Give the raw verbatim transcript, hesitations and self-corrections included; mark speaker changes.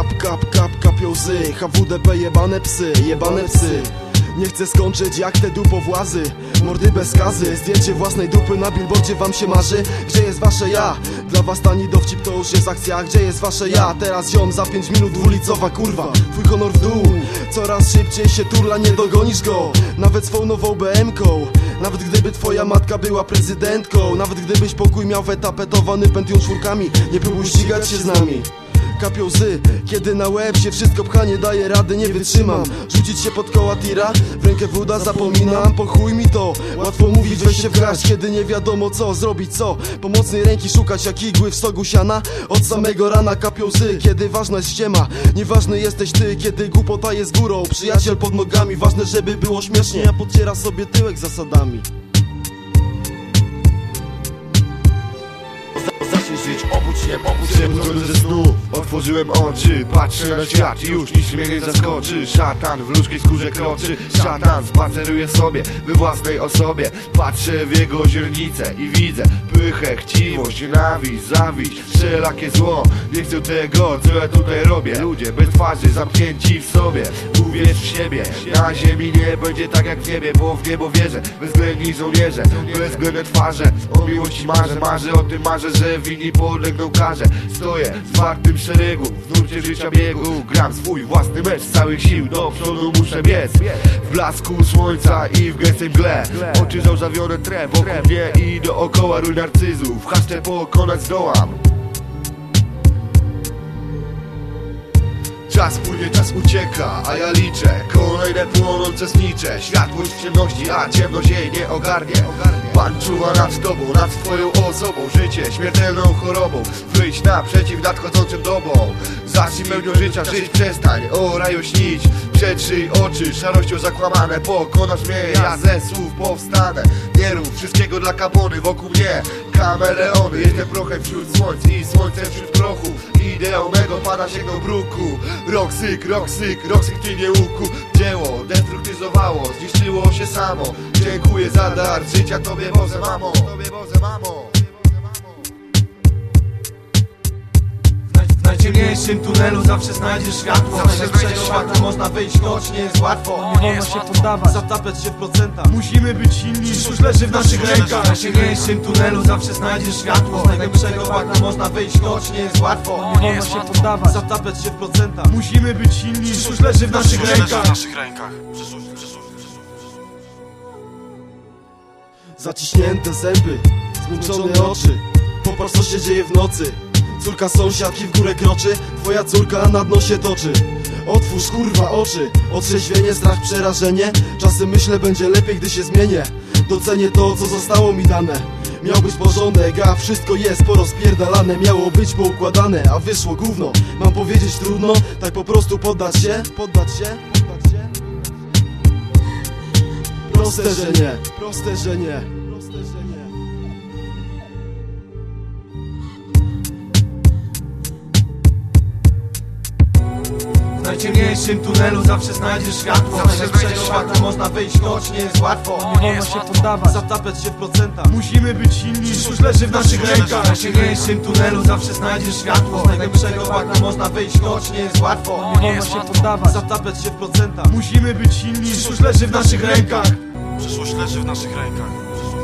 Speaker 1: Kap, kap, kap, kapią łzy. H W D P jebane psy, jebane psy. Nie chcę skończyć jak te dupowłazy. Mordy bez skazy, zdjęcie własnej dupy na billboardzie wam się marzy. Gdzie jest wasze ja? Dla was tani dowcip to już jest akcja. Gdzie jest wasze ja? Teraz ziom za pięć minut dwulicowa kurwa. Twój honor w dół, coraz szybciej się turla, nie dogonisz go. Nawet swą nową B M-ką. Nawet gdyby twoja matka była prezydentką. Nawet gdybyś pokój miał wytapetowany Pentium czwórkami. Nie próbuj ścigać się z nami. Kapią łzy, kiedy na łeb się wszystko pcha, nie daje rady, nie wytrzymam. Rzucić się pod koła tira, w rękę woda zapominam. Po chuj mi to, łatwo mówić, weź się w garść, kiedy nie wiadomo co, zrobić co. Pomocnej ręki szukać jak igły w stogu siana. Od samego rana kapią łzy, kiedy ważna jest ściema. Nieważny jesteś ty, kiedy głupota jest górą. Przyjaciel pod nogami, ważne żeby było śmiesznie. Ja podciera sobie tyłek zasadami.
Speaker 2: Żyć, obudź się, obudź się, budzony ze snu. Otworzyłem oczy, patrzę na świat i już nic mnie nie zaskoczy. Szatan w ludzkiej skórze kroczy, szatan spaceruje sobie we własnej osobie. Patrzę w jego źrenicę i widzę pychę, chciwość, nienawiść, zawiść, wszelakie zło. Nie chcę tego, co ja tutaj robię. Ludzie bez twarzy, zamknięci w sobie. Uwierz w siebie, na ziemi nie będzie tak jak w niebie, bo w niebo wierzę. Bezwzględni żołnierze, bezwzględne twarze. O miłości marzę, marzę o tym, marzę, że winni podlegną karze. Stoję w czwartym szeregu, w nurcie życia biegu. Gram swój własny mecz z całych sił, do przodu muszę biec. W blasku słońca i w gęstej mgle. Oczy zażawione tre, wokół mnie i dookoła rój narcyzów. Haszczę pokonać zdołam. Czas płynie, czas ucieka, a ja liczę kolejne płonące znicze. Światłość w ciemności, a ciemność jej nie ogarnie. Pan czuwa nad tobą, nad twoją osobą. Życie śmiertelną chorobą. Wyjdź naprzeciw nadchodzącym dobom. Zacznij pełnią życia żyć, przestań o raju śnić. Przetrzyj oczy, szarością zakłamane. Pokonasz mnie, ja ze słów powstanę. Nie rób wszystkiego dla kapony wokół mnie. Kameleony, jestem prochem wśród słońc i słońcem wśród prochu. Ideą mego pada się do bruku. Roksyk, roksyk, roksyk ty nie łuku. Dzieło destruktyzowało, zniszczyło się samo. Dziękuję za dar życia tobie Boże mamo. Tobie Boże mamo.
Speaker 3: W najciemniejszym tunelu zawsze znajdziesz światło. Z najlepszego światła można wyjść, choć nie jest łatwo. Nie wolno się poddawać, zatapiać się w procentach. Musimy być silni, przyszłość leży w naszych rękach. W najciemniejszym tunelu zawsze znajdziesz światło. Z najlepszego światła można wyjść, choć nie jest łatwo. Nie wolno się poddawać, zatapiać się w procentach. Musimy być silni, przyszłość leży w naszych rękach.
Speaker 1: Zaciśnięte zęby, zmęczone oczy. Popatrz co się dzieje w nocy. Córka sąsiadki w górę kroczy, twoja córka na dno się toczy. Otwórz kurwa oczy, otrzeźwienie, strach, przerażenie. Czasem myślę będzie lepiej gdy się zmienię. Docenię to co zostało mi dane. Miał być porządek, a wszystko jest porozpierdalane. Miało być poukładane, a wyszło gówno. Mam powiedzieć trudno, tak po prostu poddać się. Poddać się, poddać się. Proste, że nie, proste, że nie, proste, że nie.
Speaker 3: W najciemniejszym tunelu zawsze znajdziesz światło. Z najlepszego światła można wyjść, choć nie jest łatwo. Nie wolno się poddawać, zatapiać się w procentach. Musimy być silni, przyszłość leży w naszych rękach. W najciemniejszym tunelu zawsze znajdziesz światło. Z najlepszego światła można wyjść, choć nie jest łatwo. Nie wolno się poddawać, zatapiać się w procentach. Musimy być silni, przyszłość leży w naszych rękach.
Speaker 4: Przyszłość leży w naszych rękach.